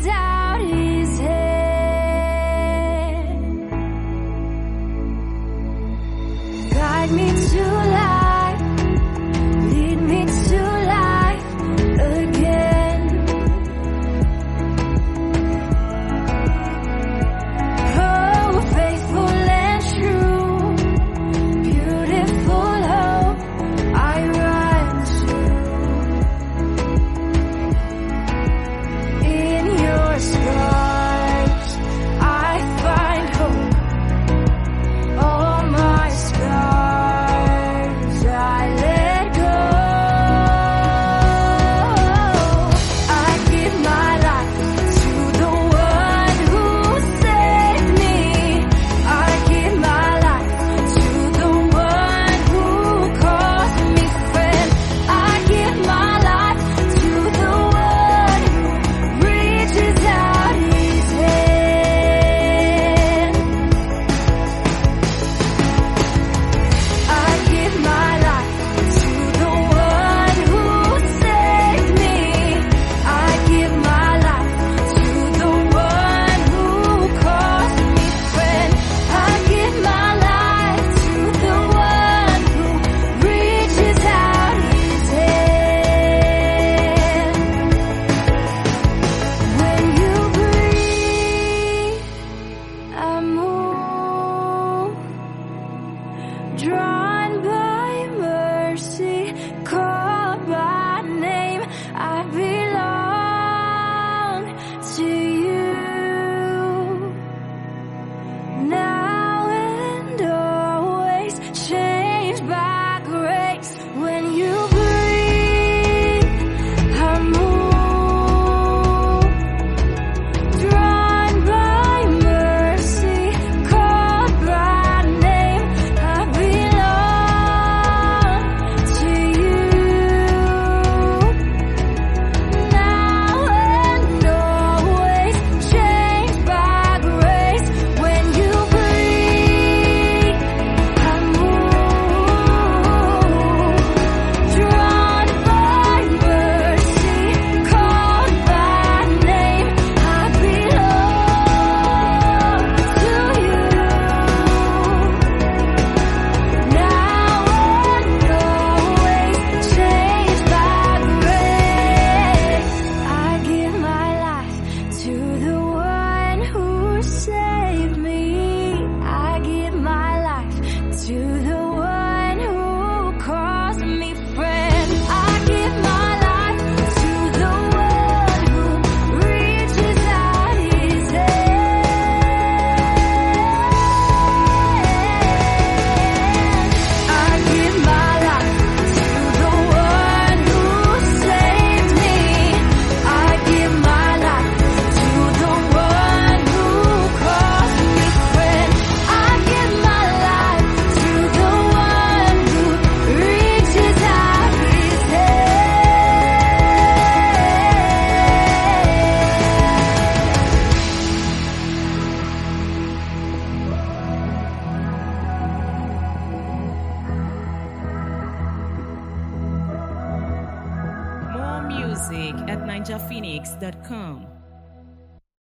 reaches out his hand. Guide me to life, lead me to life again. Oh, faithful and true, beautiful hope I run to. In your scars I find hope. All my scars I let go. I give my life to the one who saved me. I give my life to the one who calls me friend. I give my life to the one who reaches out his hand. I give my life to the one who saved me. I give my life to the one who calls me friend. I give my life to the one who reaches out his hand. When you breathe, I move, drawn by mercy, called by name. I belong to you. Now and always, changed by grace. When you breathe, I move, drawn by mercy, called by name. I belong to you. Now and always, changed by grace. When you breathe, I move, drawn by mercy, called by name. I belong to you. Now and always, changed by grace. I give my life to the one who saved me. I give my life to the one who calls me friend. I give my life to the one who reaches out his hand. I give my life to the one who saved me. I give my life to the one who calls me friend. I give my life to the one who reaches out his More music at ninjaphoenix.com.